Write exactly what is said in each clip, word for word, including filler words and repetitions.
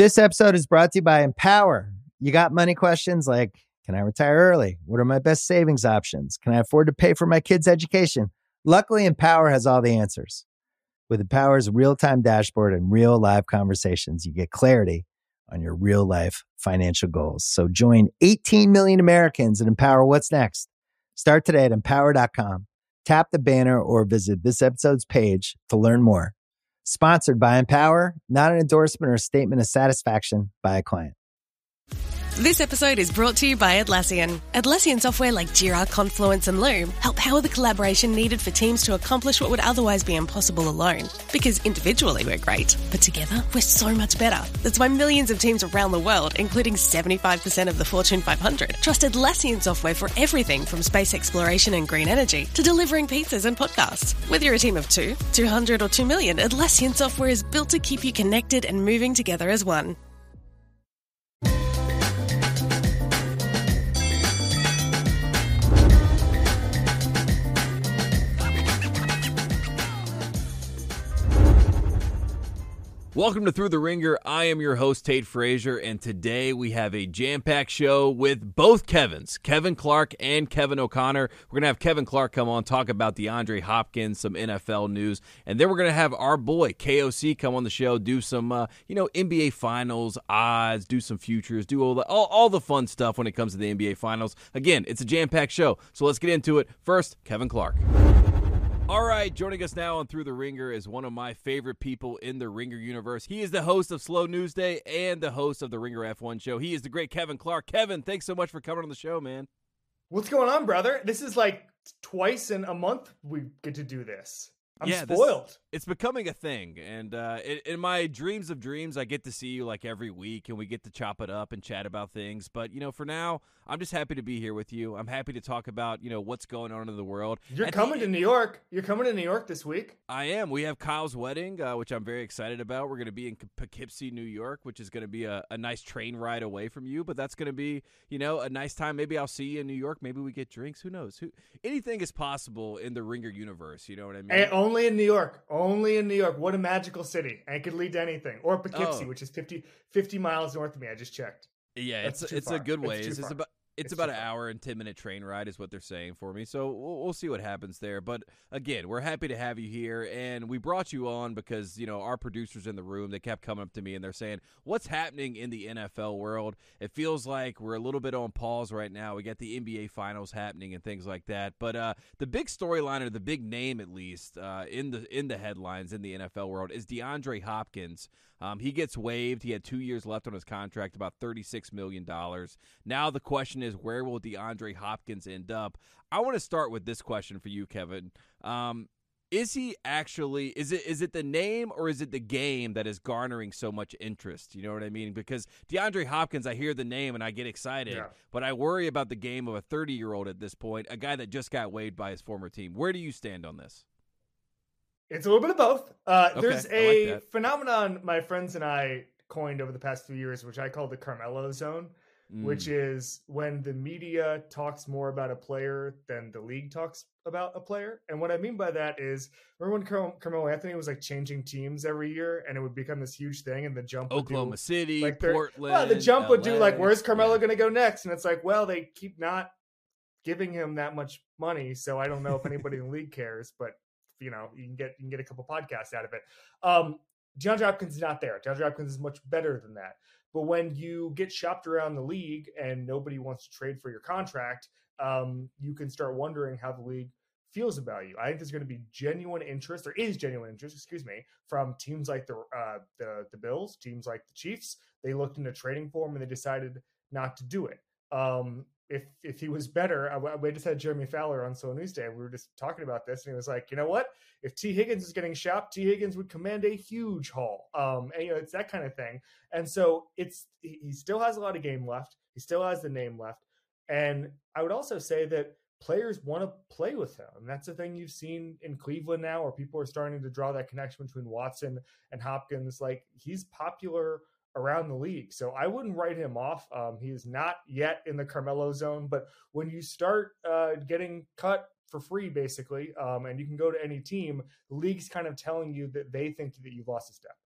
This episode is brought to you by Empower. You got money questions like, can I retire early? What are my best savings options? Can I afford to pay for my kids' education? Luckily, Empower has all the answers. With Empower's real-time dashboard and real live conversations, you get clarity on your real life financial goals. So join eighteen million Americans and Empower what's next. Start today at empower dot com. Tap the banner or visit this episode's page to learn more. Sponsored by Empower, not an endorsement or statement of satisfaction by a client. This episode is brought to you by Atlassian. Atlassian software like Jira, Confluence, and Loom help power the collaboration needed for teams to accomplish what would otherwise be impossible alone. Because individually we're great, but together we're so much better. That's why millions of teams around the world, including seventy-five percent of the Fortune five hundred, trust Atlassian software for everything from space exploration and green energy to delivering pizzas and podcasts. Whether you're a team of two, two hundred, or two million, Atlassian software is built to keep you connected and moving together as one. Welcome to Through the Ringer. I am your host, Tate Frazier, and today we have a jam-packed show with both Kevins, Kevin Clark and Kevin O'Connor. We're going to have Kevin Clark come on, talk about DeAndre Hopkins, some N F L news, and then we're going to have our boy, K O C, come on the show, do some, uh, you know, N B A Finals odds, do some futures, do all the, all, all the fun stuff when it comes to the N B A Finals. Again, it's a jam-packed show, so let's get into it. First, Kevin Clark. All right, joining us now on Through the Ringer is one of my favorite people in the Ringer universe. He is the host of Slow News Day and the host of the Ringer F one show. He is the great Kevin Clark. Kevin, thanks so much for coming on the show, man. What's going on, brother? This is like twice in a month we get to do this. I'm yeah, spoiled. This, it's becoming a thing, and uh, in, in my dreams of dreams, I get to see you like every week, and we get to chop it up and chat about things. But, you know, for now, I'm just happy to be here with you. I'm happy to talk about, you know, what's going on in the world. You're At coming the, to New York. You're coming to New York this week. I am. We have Kyle's wedding, uh, which I'm very excited about. We're going to be in Poughkeepsie, New York, which is going to be a, a nice train ride away from you. But that's going to be, you know, a nice time. Maybe I'll see you in New York. Maybe we get drinks. Who knows? Who Anything is possible in the Ringer universe. You know what I mean? And only in New York. Only in New York. What a magical city. And it could lead to anything. Or Poughkeepsie, Oh. which is fifty, fifty miles north of me. I just checked. Yeah, That's it's too it's far. a good It's ways. too It's, far. about it's, It's about too an far. hour and ten minute train ride is what they're saying for me. So we'll, we'll see what happens there. But again, we're happy to have you here, and we brought you on because you know our producers in the room. They kept coming up to me and they're saying, "What's happening in the N F L world?" It feels like we're a little bit on pause right now. We got the N B A Finals happening and things like that. But uh, the big storyline, or the big name at least, uh, in the in the headlines in the N F L world is DeAndre Hopkins. Um, he gets waived. He had two years left on his contract, about thirty-six million dollars. Now the question is, where will DeAndre Hopkins end up? I want to start with this question for you, Kevin. Um, is he actually, is it is it the name or is it the game that is garnering so much interest? You know what I mean? Because DeAndre Hopkins, I hear the name and I get excited, Yeah. but I worry about the game of a thirty-year-old at this point, a guy that just got waived by his former team. Where do you stand on this? It's a little bit of both. Uh, Okay, there's I like a that. phenomenon my friends and I coined over the past few years, which I call the Carmelo zone, Mm. which is when the media talks more about a player than the league talks about a player. And what I mean by that is, remember when Car- Carmelo Anthony was like changing teams every year and it would become this huge thing, and the jump would Oklahoma do, City, like they're- Portland. well, the jump would do L A. like, where's Carmelo Yeah. going to go next? And it's like, well, they keep not giving him that much money, so I don't know if anybody in the league cares, but you know, you can get you can get a couple podcasts out of it. Um, DeAndre Hopkins is not there. DeAndre Hopkins is much better than that. But when you get shopped around the league and nobody wants to trade for your contract, um, you can start wondering how the league feels about you. I think there's going to be genuine interest. There is genuine interest, excuse me, from teams like the uh, the the Bills, teams like the Chiefs. They looked into trading for him and they decided not to do it. Um, if if he was better, I, we just had Jeremy Fowler on Slow News Day. We were just talking about this, and he was like, you know what? If T. Higgins is getting shopped, T. Higgins would command a huge haul. Um, and you know, it's that kind of thing. And so it's he he still has a lot of game left. He still has the name left. And I would also say that players want to play with him. And that's the thing you've seen in Cleveland now, where people are starting to draw that connection between Watson and Hopkins. Like, he's popular around the league. So I wouldn't write him off. Um, he is not yet in the Carmelo zone, but when you start uh, getting cut for free, basically, um, and you can go to any team, the league's kind of telling you that they think that you've lost a step.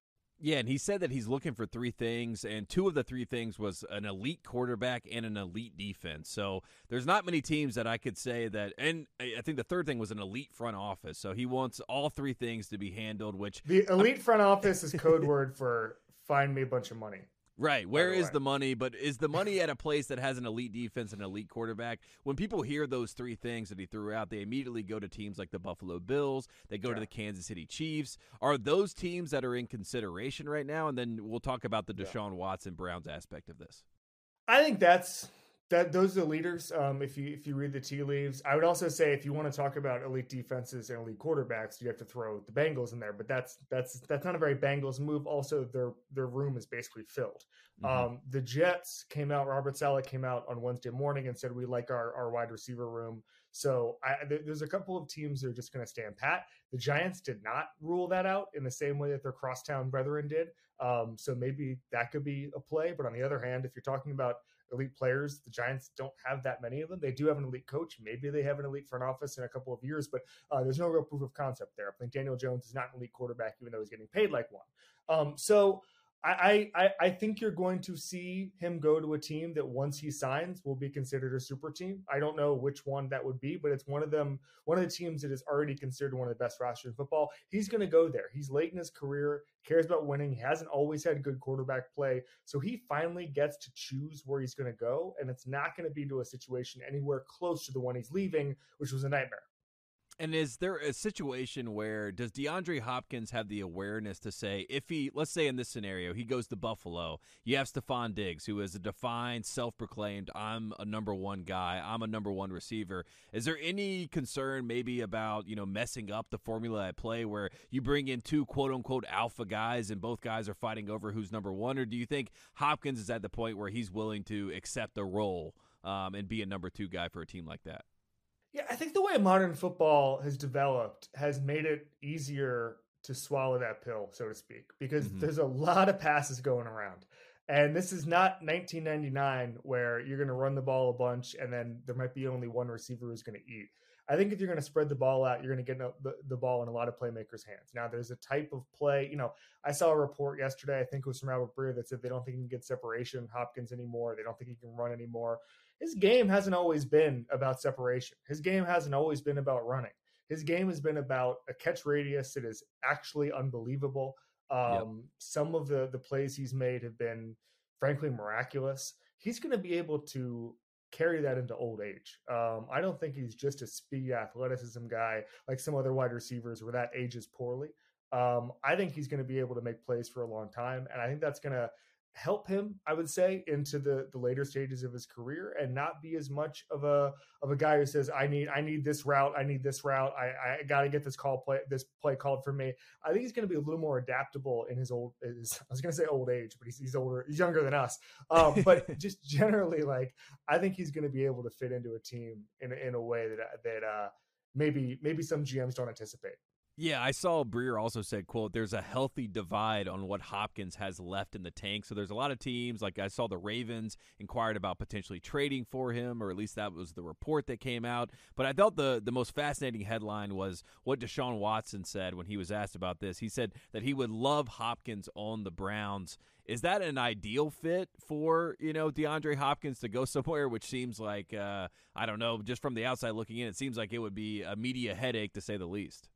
Yeah, and he said that he's looking for three things, and two of the three things was an elite quarterback and an elite defense. So there's not many teams that I could say that, and I think the third thing was an elite front office. So he wants all three things to be handled, which... The elite front office is code word for find me a bunch of money. Right. Where the is way. the money? But is the money at a place that has an elite defense and elite quarterback? When people hear those three things that he threw out, they immediately go to teams like the Buffalo Bills. They go Yeah. to the Kansas City Chiefs. Are those teams that are in consideration right now? And then we'll talk about the Deshaun yeah. Watson Browns aspect of this. I think that's that. Those are the leaders. Um, if you if you read the tea leaves, I would also say if you want to talk about elite defenses and elite quarterbacks, you have to throw the Bengals in there. But that's that's that's not a very Bengals move. Also, their their room is basically filled. Mm-hmm. Um, the Jets came out. Robert Saleh came out on Wednesday morning and said we like our our wide receiver room. So I, there's a couple of teams that are just going to stand pat. The Giants did not rule that out in the same way that their crosstown brethren did. Um, so maybe that could be a play. But on the other hand, if you're talking about elite players, the Giants don't have that many of them. They do have an elite coach. Maybe they have an elite front office in a couple of years, but uh, there's no real proof of concept there. I think Daniel Jones is not an elite quarterback, even though he's getting paid like one. Um, so I, I, I think you're going to see him go to a team that once he signs will be considered a super team. I don't know which one that would be, but it's one of them, one of the teams that is already considered one of the best rosters in football. He's going to go there. He's late in his career, cares about winning. He hasn't always had good quarterback play. So he finally gets to choose where he's going to go. And it's not going to be to a situation anywhere close to the one he's leaving, which was a nightmare. And is there a situation where does DeAndre Hopkins have the awareness to say, if he, let's say in this scenario, he goes to Buffalo, you have Stephon Diggs, who is a defined, self-proclaimed, I'm a number one guy, I'm a number one receiver. Is there any concern maybe about, you know, messing up the formula at play where you bring in two quote-unquote alpha guys and both guys are fighting over who's number one? Or do you think Hopkins is at the point where he's willing to accept the role um, and be a number two guy for a team like that? Yeah, I think the way modern football has developed has made it easier to swallow that pill, so to speak, because mm-hmm. there's a lot of passes going around. And this is not nineteen ninety-nine where you're going to run the ball a bunch and then there might be only one receiver who's going to eat. I think if you're going to spread the ball out, you're going to get the, the ball in a lot of playmakers' hands. Now, there's a type of play. You know, I saw a report yesterday, I think it was from Albert Breer, that said they don't think he can get separation Hopkins anymore. They don't think he can run anymore. His game hasn't always been about separation. His game hasn't always been about running. His game has been about a catch radius that is actually unbelievable. Um, yep. Some of the, the plays he's made have been, frankly, miraculous. He's going to be able to carry that into old age. Um, I don't think he's just a speed athleticism guy like some other wide receivers where that ages poorly. Um, I think he's going to be able to make plays for a long time. And I think that's going to help him, I would say, into the, the later stages of his career and not be as much of a of a guy who says, I need I need this route, I need this route, I, I got to get this call play this play called for me. I think he's going to be a little more adaptable in his old, his, I was going to say old age, but he's, he's older, he's younger than us. Um, but just generally, like, I think he's going to be able to fit into a team in in a way that that uh, maybe maybe some G Ms don't anticipate. Yeah, I saw Breer also said, quote, there's a healthy divide on what Hopkins has left in the tank. So there's a lot of teams, like I saw the Ravens inquired about potentially trading for him, or at least that was the report that came out. But I thought the, the most fascinating headline was what Deshaun Watson said when he was asked about this. He said that he would love Hopkins on the Browns. Is that an ideal fit for, you know, DeAndre Hopkins to go somewhere, which seems like, uh, I don't know, just from the outside looking in, it seems like it would be a media headache to say the least.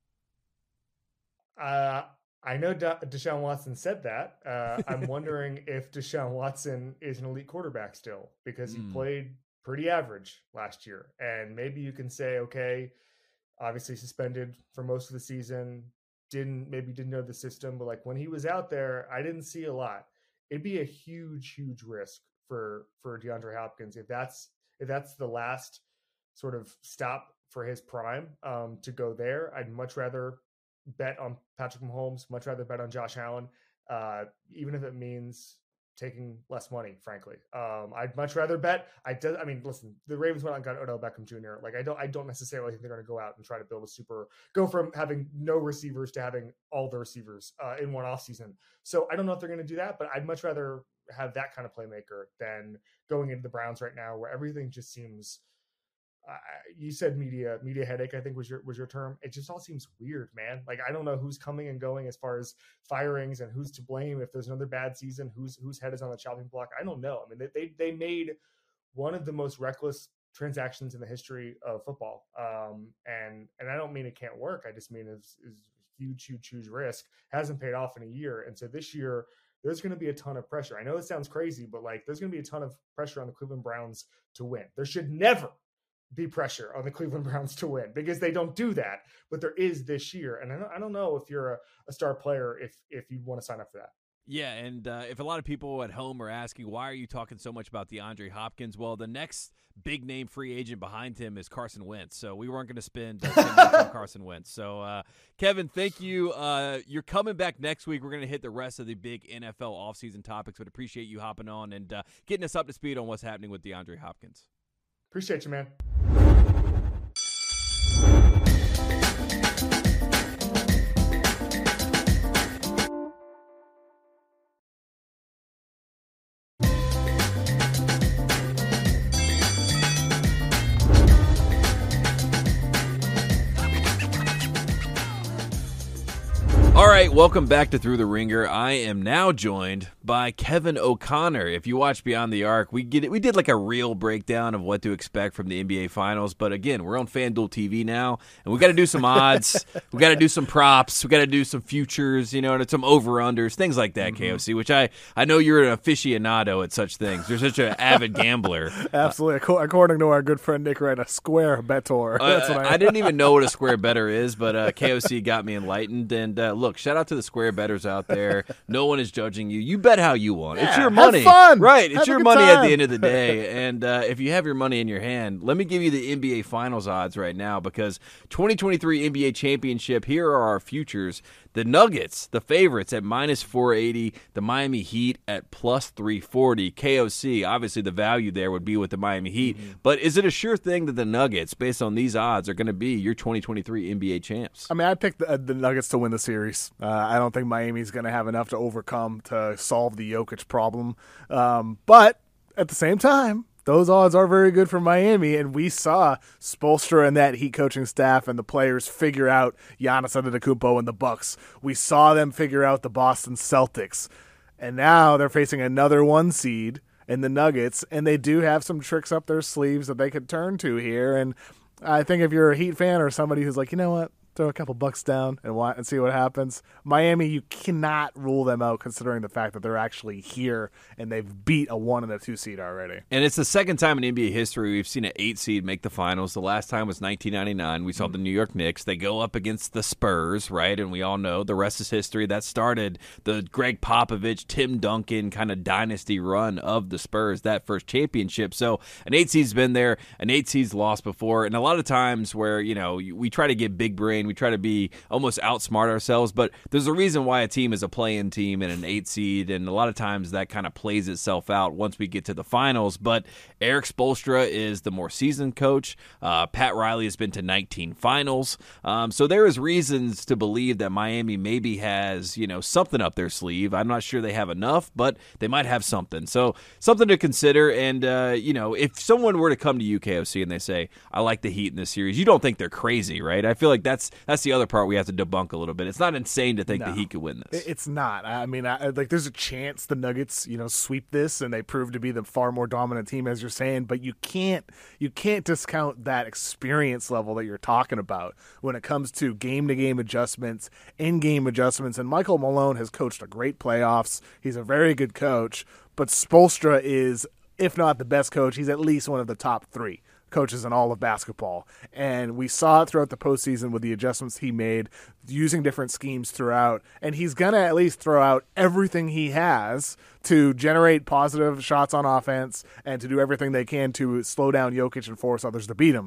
Uh, I know De- Deshaun Watson said that. Uh, I'm wondering if Deshaun Watson is an elite quarterback still, because he mm. played pretty average last year. And maybe you can say, okay, obviously suspended for most of the season, didn't maybe didn't know the system, but like when he was out there, I didn't see a lot. It'd be a huge, huge risk for for DeAndre Hopkins if that's if that's the last sort of stop for his prime um, to go there. I'd much rather bet on Patrick Mahomes, much rather bet on Josh Allen, uh, even if it means taking less money, frankly. Um, I'd much rather bet. I do, I mean, listen, the Ravens went out and got Odell Beckham Junior Like, I don't, I don't necessarily think they're going to go out and try to build a super, go from having no receivers to having all the receivers uh, in one offseason. So I don't know if they're going to do that, but I'd much rather have that kind of playmaker than going into the Browns right now, where everything just seems uh, you said media media headache, I think was your was your term. It just all seems weird, man. Like I don't know who's coming and going as far as firings and who's to blame if there's another bad season. Whose whose head is on the chopping block? I don't know. I mean, they they, they made one of the most reckless transactions in the history of football, um, and and I don't mean it can't work. I just mean it's is huge, huge, huge risk. Hasn't paid off in a year, and so this year there's going to be a ton of pressure. I know it sounds crazy, but like there's going to be a ton of pressure on the Cleveland Browns to win. There should never be pressure on the Cleveland Browns to win because they don't do that, but there is this year. And I don't, I don't know if you're a, a star player, if, if you want to sign up for that. Yeah, and uh, if a lot of people at home are asking, why are you talking so much about DeAndre Hopkins? Well, the next big name free agent behind him is Carson Wentz, so we weren't going to spend uh, ten minutes on Carson Wentz. So, uh, Kevin, thank you. Uh, you're coming back next week. We're going to hit the rest of the big N F L offseason topics, but appreciate you hopping on and uh, getting us up to speed on what's happening with DeAndre Hopkins. Appreciate you, man. All right, welcome back to Through the Ringer. I am now joined by Kevin O'Connor. If you watch Beyond the Arc, we get it, we did like a real breakdown of what to expect from the N B A Finals. But again, we're on FanDuel T V now, and we got to do some odds. we got to do some props. We got to do some futures, you know, and some over-unders, things like that, mm-hmm. K O C, which I, I know you're an aficionado at such things. You're such an avid gambler. Absolutely. Uh, According to our good friend Nick Wright, a square bettor. Uh, That's what I, I didn't even know what a square better is, but uh, K O C got me enlightened. And uh, look, shout out to the square bettors out there. No one is judging you. You bet how you want. Yeah, it's your money. Have fun. Right. It's have your money time. at the end of the day. And uh, if you have your money in your hand, let me give you the N B A Finals odds right now because twenty twenty-three N B A Championship, here are our futures. The Nuggets, the favorites, at minus four eighty. The Miami Heat at plus three forty. K O C, obviously the value there would be with the Miami Heat. Mm-hmm. But is it a sure thing that the Nuggets, based on these odds, are going to be your twenty twenty-three N B A champs? I mean, I picked the, the Nuggets to win the series. Uh, I don't think Miami's going to have enough to overcome to solve the Jokic problem. Um, but at the same time, those odds are very good for Miami, and we saw Spoelstra and that Heat coaching staff and the players figure out Giannis Antetokounmpo and the Bucks. We saw them figure out the Boston Celtics, and now they're facing another one seed in the Nuggets, and they do have some tricks up their sleeves that they could turn to here. And I think if you're a Heat fan or somebody who's like, you know what, throw a couple bucks down and want and see what happens. Miami, you cannot rule them out considering the fact that they're actually here and they've beat a one and a two seed already. And it's the second time in N B A history we've seen an eight seed make the finals. The last time was nineteen ninety-nine. We saw mm-hmm. the New York Knicks. They go up against the Spurs, right? And we all know the rest is history. That started the Greg Popovich, Tim Duncan kind of dynasty run of the Spurs, that first championship. So an eight seed's been there. An eight seed's lost before. And a lot of times where, you know, we try to get big brain, we try to be almost outsmart ourselves, but there's a reason why a team is a play-in team and an eight seed, and a lot of times that kind of plays itself out once we get to the finals. But Eric Spoelstra is the more seasoned coach. Uh, Pat Riley has been to nineteen finals, um, so there is reasons to believe that Miami maybe has, you know, something up their sleeve. I'm not sure they have enough, but they might have something. So something to consider. And uh, you know, if someone were to come to you, K O C, and they say, "I like the Heat in this series," you don't think they're crazy, right? I feel like that's that's the other part we have to debunk a little bit. It's not insane to think no, that he could win this. It's not. I mean, I, like there's a chance the Nuggets, you know, sweep this and they prove to be the far more dominant team, as you're saying. But you can't you can't discount that experience level that you're talking about when it comes to game to game adjustments, in game adjustments. And Michael Malone has coached a great playoffs. He's a very good coach. But Spoelstra is, if not the best coach, he's at least one of the top three coaches in all of basketball. And we saw it throughout the postseason with the adjustments he made, using different schemes throughout. And he's going to at least throw out everything he has to generate positive shots on offense and to do everything they can to slow down Jokic and force others to beat him.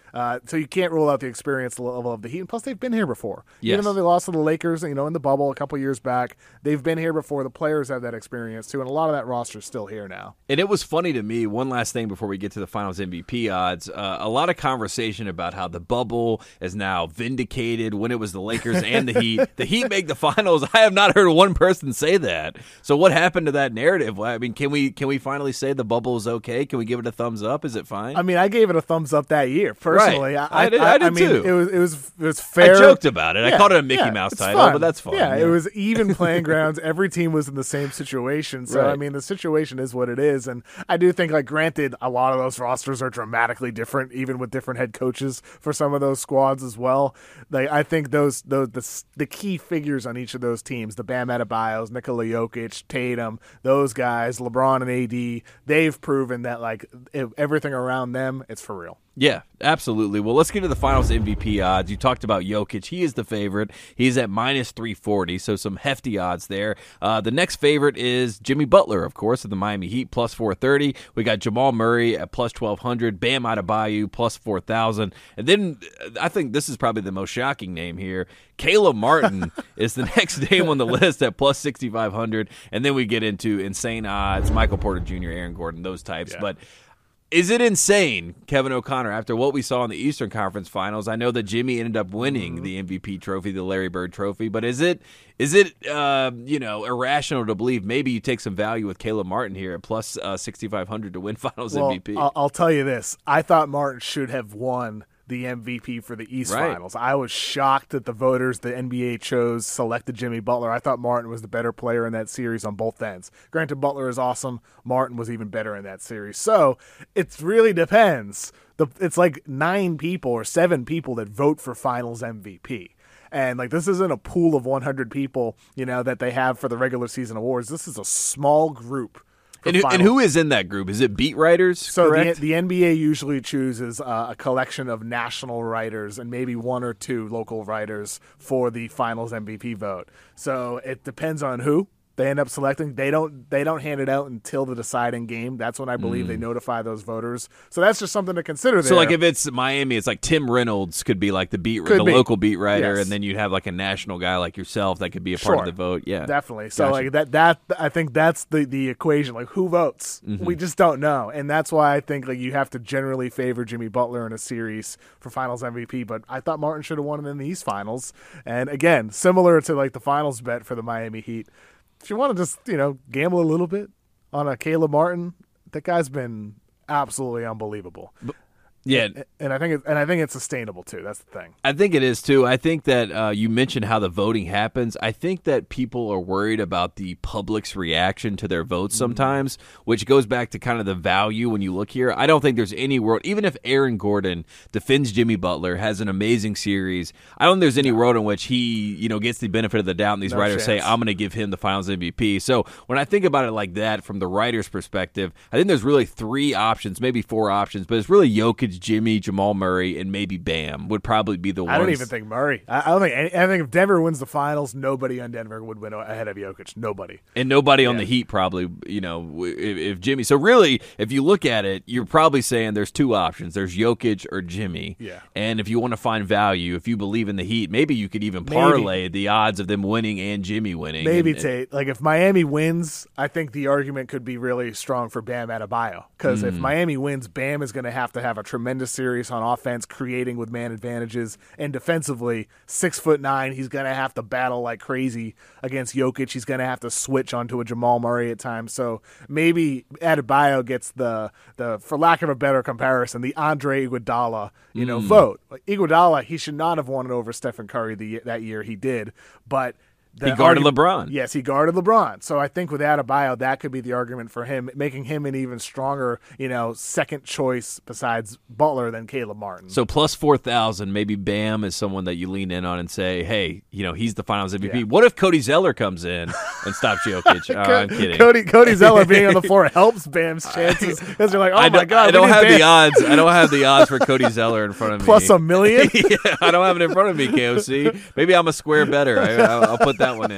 Uh, so you can't rule out the experience level of the Heat. And plus, they've been here before. Yes. Even though they lost to the Lakers, you know, in the bubble a couple years back, they've been here before. The players have that experience too, and a lot of that roster is still here now. And it was funny to me, one last thing before we get to the Finals M V P odds, uh, a lot of conversation about how the bubble is now vindicated when it was the Lakers and the Heat. The Heat make the Finals. I have not heard one person say that. So what happened to that narrative? I mean, can we can we finally say the bubble is okay? Can we give it a thumbs up? Is it fine? I mean, I gave it a thumbs up that year, personally. Right. I, I did, I, I did I mean, too. It was, it was, it was fair. I joked about it. Yeah, I called it a Mickey yeah, Mouse it's title, fun. but that's fine. Yeah, yeah, it was even playing grounds. Every team was in the same situation. So, Right. I mean, the situation is what it is. And I do think, like, granted, a lot of those rosters are dramatically different, even with different head coaches for some of those squads as well. Like, I think those, those the, the key figures on each of those teams, the Bam Adebayos, Nikola Jokic, Tatum, those guys, LeBron and A D, they've proven that, like, if everything around them, it's for real. Yeah, absolutely. Well, let's get to the Finals M V P odds. You talked about Jokic. He is the favorite. He's at minus three forty, so some hefty odds there. Uh, the next favorite is Jimmy Butler, of course, of the Miami Heat, plus four thirty. We got Jamal Murray at plus twelve hundred, Bam Adebayo, plus four thousand. And then I think this is probably the most shocking name here. Caleb Martin is the next name on the list at plus sixty-five hundred. And then we get into insane odds, Michael Porter Junior, Aaron Gordon, those types. Yeah. But is it insane, Kevin O'Connor, after what we saw in the Eastern Conference Finals? I know that Jimmy ended up winning Mm-hmm. the M V P trophy, the Larry Bird trophy, but is it is it uh, you know irrational to believe maybe you take some value with Caleb Martin here at plus uh, sixty-five hundred to win Finals Well, M V P? I'll, I'll tell you this. I thought Martin should have won the M V P for the East Right. Finals. I was shocked that the voters, the N B A chose, selected Jimmy Butler. I thought Martin was the better player in that series on both ends. Granted, Butler is awesome. Martin was even better in that series. So it really depends. The, it's like nine people or seven people that vote for Finals M V P. And like this isn't a pool of one hundred people, you know, that they have for the regular season awards. This is a small group. And who, and who is in that group? Is it beat writers? So the, correct? the N B A usually chooses uh, a collection of national writers and maybe one or two local writers for the Finals M V P vote. So it depends on who they end up selecting. They don't they don't hand it out until the deciding game. That's when I believe they notify those voters. So that's just something to consider there. So, like, if it's Miami, it's like Tim Reynolds could be like the beat, Could the be. local beat writer, Yes. and then you'd have like a national guy like yourself that could be a Sure. part of the vote. Yeah, Definitely. So Gotcha. like that that I think that's the the equation. Like who votes? Mm-hmm. We just don't know. And that's why I think like you have to generally favor Jimmy Butler in a series for Finals M V P, but I thought Martin should have won it in the East Finals. And again, similar to like the Finals bet for the Miami Heat. If you want to just, you know, gamble a little bit on a Caleb Martin, that guy's been absolutely unbelievable. yeah. And I think it, and I think it's sustainable too. That's the thing. I think it is too. I think that uh, you mentioned how the voting happens. I think that people are worried about the public's reaction to their votes sometimes, which goes back to kind of the value when you look here. I don't think there's any world, even if Aaron Gordon defends Jimmy Butler, has an amazing series, I don't think there's any world in which he, you know, gets the benefit of the doubt and these No writers say, chance. I'm going to give him the Finals M V P. So when I think about it like that from the writer's perspective, I think there's really three options, maybe four options, but it's really Jokic, Jimmy, Jamal Murray, and maybe Bam would probably be the ones. I don't even think Murray. I, I don't think. Any, I think if Denver wins the finals, nobody on Denver would win ahead of Jokic. Nobody. And nobody on Yeah. the Heat probably, you know, if, if Jimmy. So really, if you look at it, you're probably saying there's two options. There's Jokic or Jimmy. Yeah. And if you want to find value, if you believe in the Heat, maybe you could even Maybe. parlay the odds of them winning and Jimmy winning. Maybe and, and- Tate. Like if Miami wins, I think the argument could be really strong for Bam Adebayo. Because Mm. if Miami wins, Bam is going to have to have a tremendous series on offense, creating with man advantages, and defensively, six foot nine, he's going to have to battle like crazy against Jokic. He's going to have to switch onto a Jamal Murray at times. So maybe Adebayo gets the the for lack of a better comparison, the Andre Iguodala, you know, vote. Like, Iguodala, he should not have won it over Stephen Curry the, that year. He did, but. The He guarded argu- LeBron. Yes, he guarded LeBron. So I think with Adebayo, that could be the argument for him, making him an even stronger, you know, second choice besides Butler than Caleb Martin. So plus four thousand, maybe Bam is someone that you lean in on and say, hey, you know, he's the Finals M V P. Yeah. What if Cody Zeller comes in and stops Jokic? Oh, I'm kidding. Cody Cody Zeller being on the floor helps Bam's chances because you're like, oh I my don't, god, I we don't need have Bam. the odds. I don't have the odds for Cody Zeller in front of me. Plus a million. yeah, I don't have it in front of me, K O C. Maybe I'm a square better. I, I'll, I'll put that one in.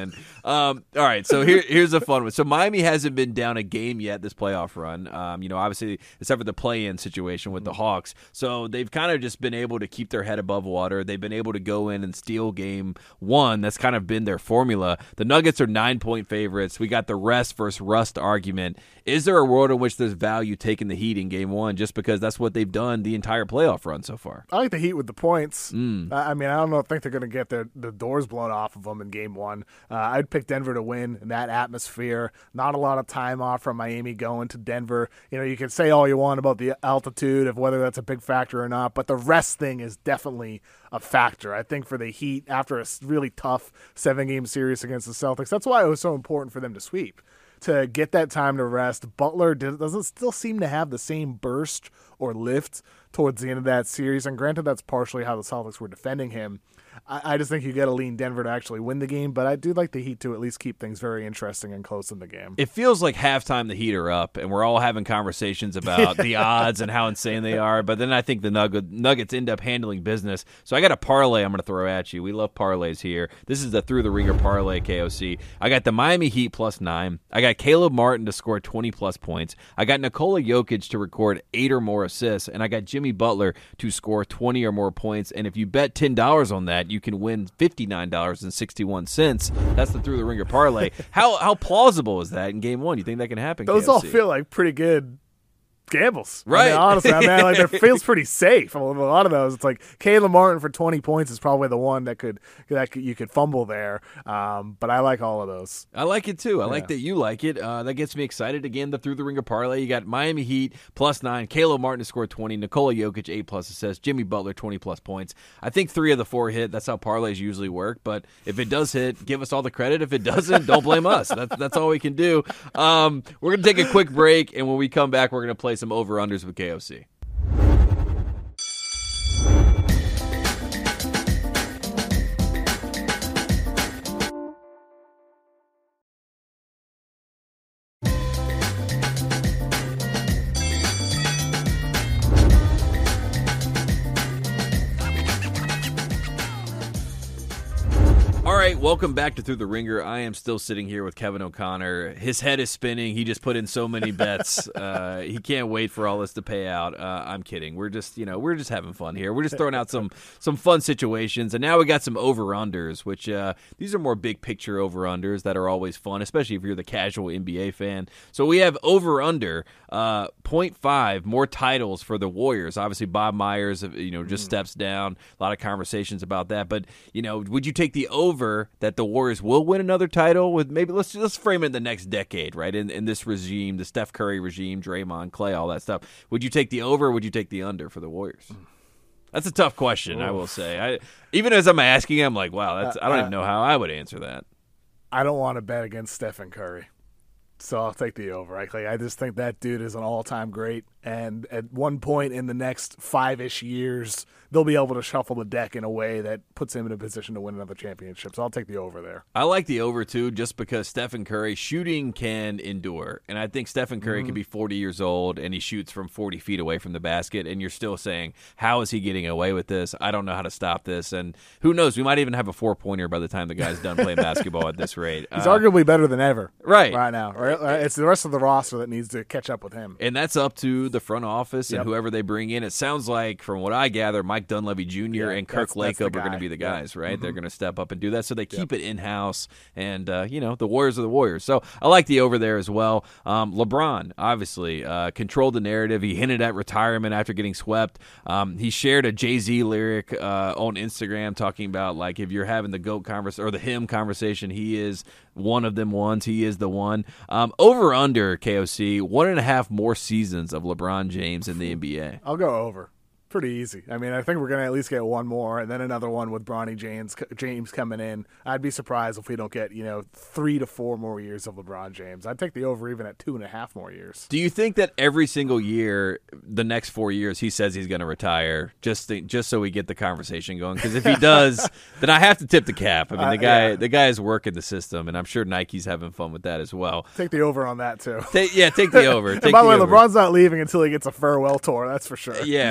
Um, all right, so here, here's a fun one. So Miami hasn't been down a game yet this playoff run. Um, you know, obviously, except for the play-in situation with the Hawks. So they've kind of just been able to keep their head above water. They've been able to go in and steal game one. That's kind of been their formula. The Nuggets are nine-point favorites. We got the rest versus rust argument. Is there a world in which there's value taking the Heat in game one just because that's what they've done the entire playoff run so far? I like the Heat with the points. Mm. I mean, I don't know, I think they're going to get their, the doors blown off of them in game one. Uh, I'd pick Denver to win in that atmosphere. Not a lot of time off from Miami going to Denver. You know, you can say all you want about the altitude of whether that's a big factor or not, but the rest thing is definitely a factor. I think for the Heat, after a really tough seven-game series against the Celtics, that's why it was so important for them to sweep. To get that time to rest. Butler doesn't still seem to have the same burst or lift towards the end of that series. And granted, that's partially how the Celtics were defending him. I, I just think you got to lean Denver to actually win the game, but I do like the Heat to at least keep things very interesting and close in the game. It feels like halftime the Heat are up, and we're all having conversations about the odds and how insane they are, but then I think the Nugget, Nuggets end up handling business. So I got a parlay I'm going to throw at you. We love parlays here. This is the Through the Ringer parlay, K O C. I got the Miami Heat plus nine. I got Caleb Martin to score twenty-plus points. I got Nikola Jokic to record eight or more assists, and I got Jimmy Butler to score twenty or more points. And if you bet ten dollars on that, you can win fifty-nine dollars and sixty-one cents. That's the Through the Ringer parlay. How how plausible is that in game one? You think that can happen? Those K F C? all feel like pretty good gambles. Right. I mean, honestly, I mean, like, it feels pretty safe. A lot of those, it's like Caleb Martin for twenty points is probably the one that could that could, you could fumble there. Um, but I like all of those. I like it too. I Yeah. like that you like it. Uh, that gets me excited. Again, the Through the Ringer parlay. You got Miami Heat plus nine, Caleb Martin to score twenty, Nikola Jokic eight plus assists, Jimmy Butler twenty plus points. I think three of the four hit. That's how parlays usually work. But if it does hit, give us all the credit. If it doesn't, don't blame us. That's that's all we can do. Um, we're gonna take a quick break, and when we come back, we're gonna play some over unders with K O C. All right, welcome back to Through the Ringer. I am still sitting here with Kevin O'Connor. His head is spinning. He just put in so many bets. uh, he can't wait for all this to pay out. Uh, I'm kidding. We're just, you know, we're just having fun here. We're just throwing out some some fun situations, and now we got some over-unders, which uh, these are more big-picture over-unders that are always fun, especially if you're the casual N B A fan. So we have over-under uh, point five more titles for the Warriors. Obviously, Bob Myers, you know, just mm. steps down. A lot of conversations about that, but you know, would you take the over that the Warriors will win another title with maybe let's let's frame it in the next decade, right? In in this regime, the Steph Curry regime, Draymond, Clay, all that stuff. Would you take the over or would you take the under for the Warriors? That's a tough question, I will say. I even as I'm asking, I'm like, wow, that's I don't even know how I would answer that. I don't want to bet against Stephen Curry, so I'll take the over. Like, I just think that dude is an all-time great, and at one point in the next five-ish years, they'll be able to shuffle the deck in a way that puts him in a position to win another championship. So I'll take the over there. I like the over, too, just because Stephen Curry shooting can endure. And I think Stephen Curry mm-hmm. can be forty years old, and he shoots from forty feet away from the basket, and you're still saying, how is he getting away with this? I don't know how to stop this. And who knows? We might even have a four-pointer by the time the guy's done playing basketball at this rate. He's uh, arguably better than ever right, right now. Right? It's the rest of the roster that needs to catch up with him. And that's up to the front office and yep. whoever they bring in. It sounds like, from what I gather, Mike Dunleavy Junior Yeah, and Kirk Lacob are going to be the guys, yeah. right? Mm-hmm. They're going to step up and do that. So they keep yep. it in-house, and, uh, you know, the Warriors are the Warriors. So I like the over there as well. Um, LeBron, obviously, uh, controlled the narrative. He hinted at retirement after getting swept. Um, he shared a Jay-Z lyric uh, on Instagram talking about, like, if you're having the GOAT conversation or the him conversation, he is one of them ones. He is the one. Um, over under, K O C, one and a half more seasons of LeBron James in the N B A. I'll go over. Pretty easy. I mean, I think we're going to at least get one more, and then another one with Bronny James James coming in. I'd be surprised if we don't get, you know, three to four more years of LeBron James. I'd take the over even at two and a half more years. Do you think that every single year, the next four years, he says he's going to retire just to, just so we get the conversation going? Because if he does, then I have to tip the cap. I mean, the guy uh, yeah. the guy is working the system, and I'm sure Nike's having fun with that as well. Take the over on that too. Take, yeah, take the over. Take and by the way, over. LeBron's not leaving until he gets a farewell tour. That's for sure. Yeah, if Kobe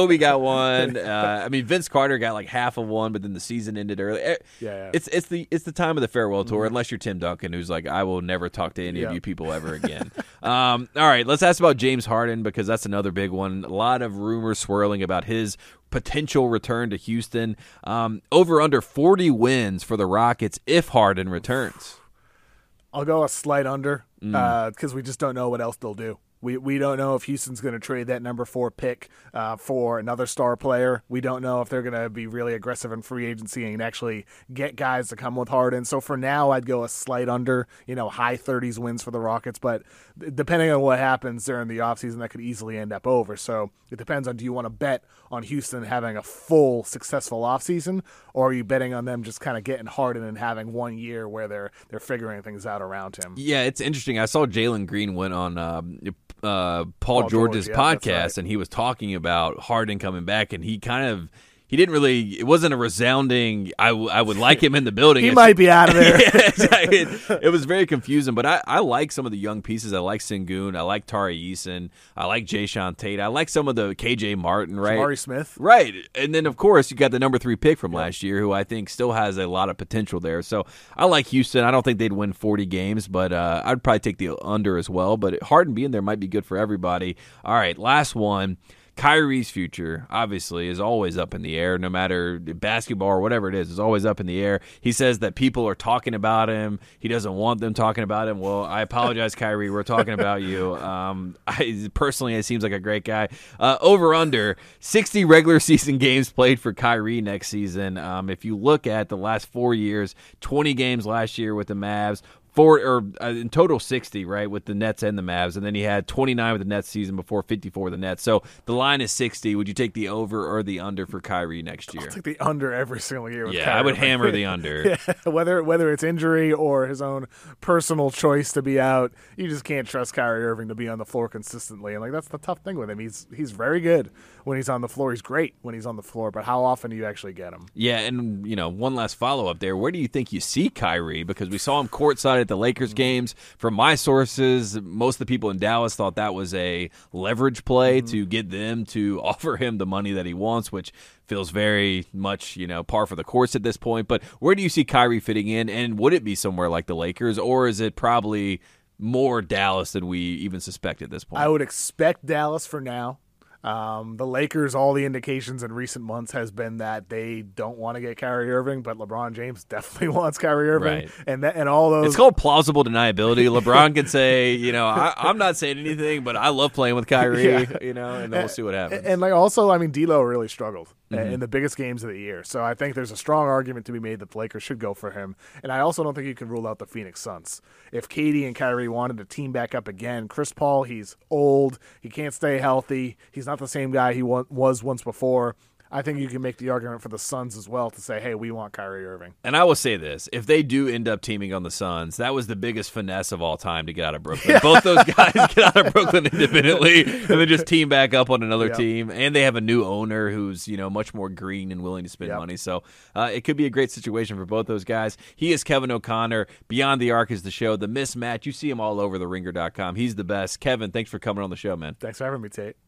Kobe got one. Uh, I mean, Vince Carter got like half of one, but then the season ended early. Yeah, yeah. It's it's the it's the time of the farewell tour, mm-hmm. unless you're Tim Duncan, who's like, I will never talk to any yep. of you people ever again. um, all right, let's ask about James Harden because that's another big one. A lot of rumors swirling about his potential return to Houston. Um, over under forty wins for the Rockets if Harden returns. I'll go a slight under because Mm. uh, we just don't know what else they'll do. We we don't know if Houston's going to trade that number four pick uh, for another star player. We don't know if they're going to be really aggressive in free agency and actually get guys to come with Harden. So for now, I'd go a slight under, you know, high thirties wins for the Rockets. But depending on what happens during the offseason, that could easily end up over. So it depends on, do you want to bet on Houston having a full successful offseason, or are you betting on them just kind of getting Harden and having one year where they're they're figuring things out around him? Yeah, it's interesting. I saw Jalen Green went on um, uh, Paul, Paul George's George, yeah, podcast, right. and he was talking about Harden coming back, and he kind of he didn't really. It wasn't a resounding. I, w- I would like him in the building. He it's, might be out of there. yeah, exactly. it, it was very confusing, but I, I like some of the young pieces. I like Sengun. I like Tari Eason. I like Jayshawn Tate. I like some of the K J Martin. Right, Jabari Smith. Right, and then of course you got the number three pick from yep. last year, who I think still has a lot of potential there. So I like Houston. I don't think they'd win forty games, but uh, I'd probably take the under as well. But Harden being there might be good for everybody. All right, last one. Kyrie's future, obviously, is always up in the air, no matter basketball or whatever it is. It's always up in the air. He says that people are talking about him. He doesn't want them talking about him. Well, I apologize, Kyrie. We're talking about you. Um, I, personally, it seems like a great guy. Uh, over under, sixty regular season games played for Kyrie next season. Um, if you look at the last four years, twenty games last year with the Mavs, Four or uh, in total sixty, right, with the Nets and the Mavs, and then he had twenty-nine with the Nets season before, fifty-four with the Nets. So the line is sixty. Would you take the over or the under for Kyrie next year? I'll take the under every single year. With yeah, Kyrie. I would hammer the under. yeah, whether whether it's injury or his own personal choice to be out, you just can't trust Kyrie Irving to be on the floor consistently. And like that's the tough thing with him. He's he's very good when he's on the floor. He's great when he's on the floor, but how often do you actually get him? Yeah, and you know, one last follow up there. Where do you think you see Kyrie? Because we saw him courtside at the Lakers games. From my sources, most of the people in Dallas thought that was a leverage play mm-hmm. to get them to offer him the money that he wants, which feels very much, you know, par for the course at this point. But where do you see Kyrie fitting in? And would it be somewhere like the Lakers, or is it probably more Dallas than we even suspect at this point? I would expect Dallas for now. Um, the Lakers, all the indications in recent months has been that they don't want to get Kyrie Irving, but LeBron James definitely wants Kyrie Irving, right. and that, and all those. It's called plausible deniability. LeBron can say, you know, I, I'm not saying anything, but I love playing with Kyrie, yeah. you know, and then we'll see what happens. And, and like also, I mean, D'Lo really struggled mm-hmm. in the biggest games of the year, so I think there's a strong argument to be made that the Lakers should go for him, and I also don't think you can rule out the Phoenix Suns. If K D and Kyrie wanted to team back up again, Chris Paul, he's old, he can't stay healthy, he's not the same guy he was once before. I think you can make the argument for the Suns as well to say, hey, we want Kyrie Irving. And I will say this. If they do end up teaming on the Suns, that was the biggest finesse of all time to get out of Brooklyn. Yeah. Both those guys get out of Brooklyn independently and then just team back up on another yep. team. And they have a new owner who's, you know, much more green and willing to spend yep. money. So uh, it could be a great situation for both those guys. He is Kevin O'Connor. Beyond the Arc is the show. The Mismatch, you see him all over the ringer dot com. He's the best. Kevin, thanks for coming on the show, man. Thanks for having me, Tate.